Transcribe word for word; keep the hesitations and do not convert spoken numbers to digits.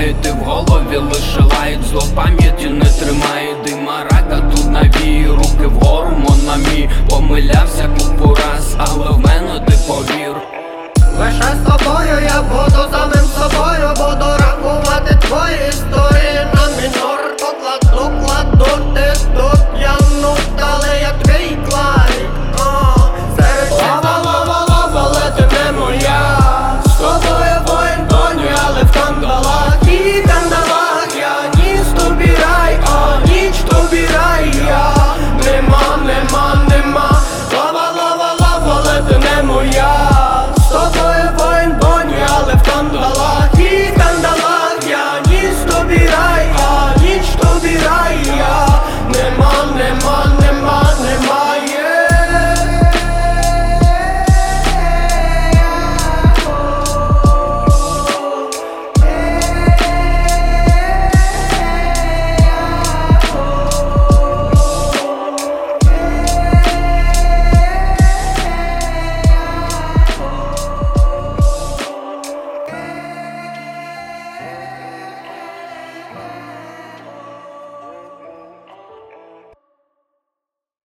вбивають, ти в голові лише лають, зло пам'яті не тримає, дима рака тут навії, руки вгору, монамі. Помилявся купу раз, але в мене ти повір. Лише з тобою я буду самим собою, буду рахувати твої історії.